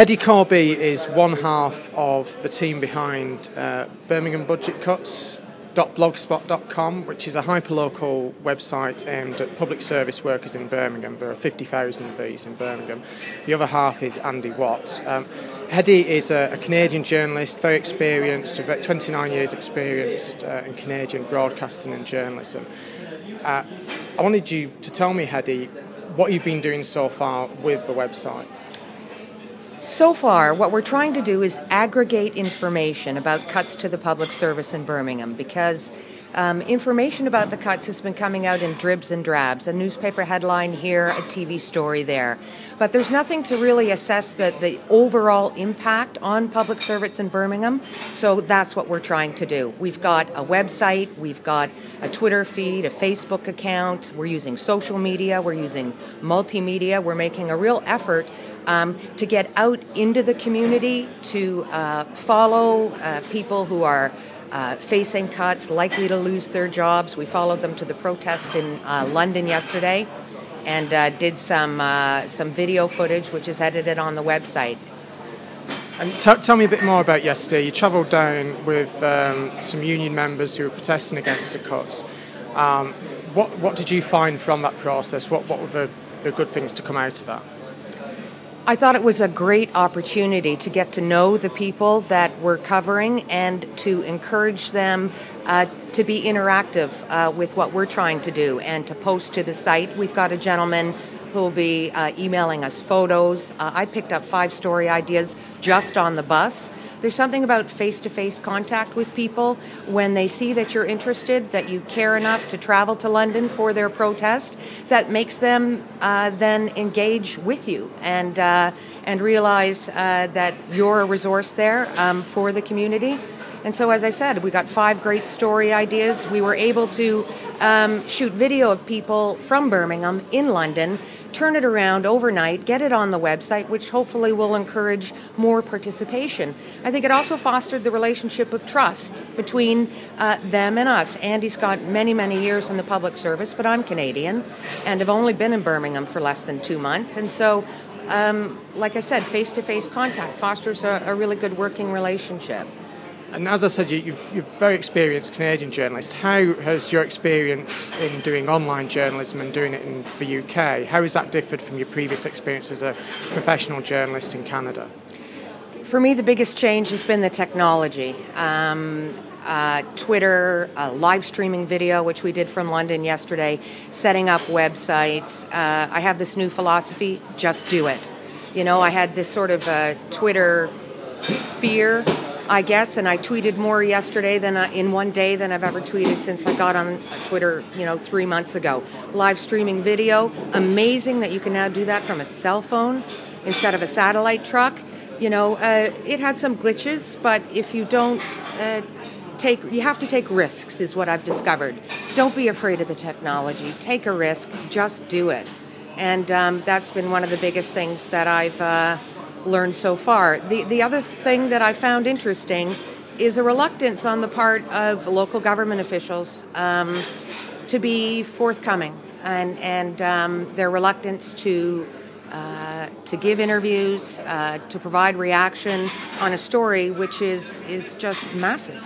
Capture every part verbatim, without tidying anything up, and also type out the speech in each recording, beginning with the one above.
Hedy Corby is one half of the team behind uh, Birmingham Budget Cuts dot blogspot dot com, which is a hyperlocal website aimed at public service workers in Birmingham. There are fifty thousand of these in Birmingham. The other half is Andy Watt. Um, Hedy is a, a Canadian journalist, very experienced, about twenty-nine years experienced uh, in Canadian broadcasting and journalism. Uh, I wanted you to tell me, Hedy, what you've been doing so far with the website. So far, what we're trying to do is aggregate information about cuts to the public service in Birmingham, because um, information about the cuts has been coming out in dribs and drabs, a newspaper headline here, a T V story there. But there's nothing to really assess the, the overall impact on public servants in Birmingham, so that's what we're trying to do. We've got a website, we've got a Twitter feed, a Facebook account, we're using social media, we're using multimedia, we're making a real effort Um, to get out into the community, to uh, follow uh, people who are uh, facing cuts, likely to lose their jobs. We followed them to the protest in uh, London yesterday and uh, did some uh, some video footage, which is edited on the website. And t- tell me a bit more about yesterday. You travelled down with um, some union members who were protesting against the cuts. Um, what what did you find from that process? What what were the, the good things to come out of that? I thought it was a great opportunity to get to know the people that we're covering and to encourage them uh, to be interactive uh, with what we're trying to do and to post to the site. We've got a gentleman who will be uh, emailing us photos. Uh, I picked up five story ideas just on the bus. There's something about face-to-face contact with people when they see that you're interested, that you care enough to travel to London for their protest, that makes them uh, then engage with you and uh, and realize uh, that you're a resource there um, for the community. And so, as I said, we got five great story ideas. We were able to um, shoot video of people from Birmingham in London, turn it around overnight, get it on the website, which hopefully will encourage more participation. I think it also fostered the relationship of trust between uh, them and us. Andy's got many, many years in the public service, but I'm Canadian and have only been in Birmingham for less than two months. And so, um, like I said, face-to-face contact fosters a, a really good working relationship. And as I said, you, you've, you're a very experienced Canadian journalist. How has your experience in doing online journalism and doing it in the U K, how has that differed from your previous experience as a professional journalist in Canada? For me, the biggest change has been the technology. Um, uh, Twitter, uh, live streaming video, which we did from London yesterday, setting up websites. Uh, I have this new philosophy, just do it. You know, I had this sort of uh, Twitter fear, I guess, and I tweeted more yesterday than I, in one day than I've ever tweeted since I got on Twitter, you know, three months ago. Live streaming video, amazing that you can now do that from a cell phone instead of a satellite truck. You know, uh, it had some glitches, but if you don't uh, take, you have to take risks, is what I've discovered. Don't be afraid of the technology. Take a risk, just do it. And um, that's been one of the biggest things that I've uh, learned so far. The the other thing that I found interesting is a reluctance on the part of local government officials um, to be forthcoming, and and um, their reluctance to uh, to give interviews, uh, to provide reaction on a story which is is just massive.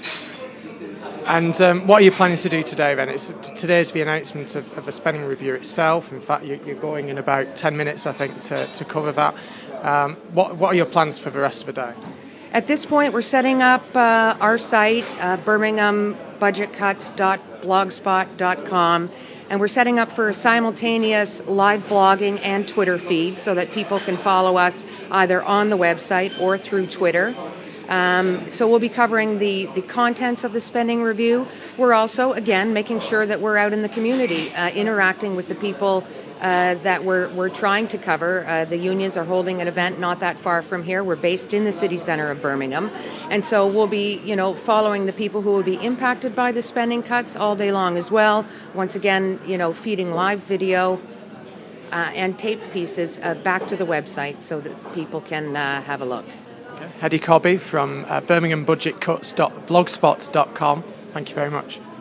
And um, what are you planning to do today then? It's, today's the announcement of, of the spending review itself. In fact, you, you're going in about ten minutes, I think, to, to cover that. Um, what, what are your plans for the rest of the day? At this point, we're setting up uh, our site, uh, Birmingham Budget Cuts dot blogspot dot com, and we're setting up for a simultaneous live blogging and Twitter feed so that people can follow us either on the website or through Twitter. Um, so we'll be covering the, the contents of the spending review. We're also, again, making sure that we're out in the community, uh, interacting with the people uh, that we're, we're trying to cover. Uh, the unions are holding an event not that far from here. We're based in the city centre of Birmingham. And so we'll be, you know, following the people who will be impacted by the spending cuts all day long as well. Once again, you know, feeding live video uh, and tape pieces uh, back to the website so that people can uh, have a look. Okay. Hedy Corby from uh, Birmingham Budget Cuts dot blogspot dot com. Thank you very much.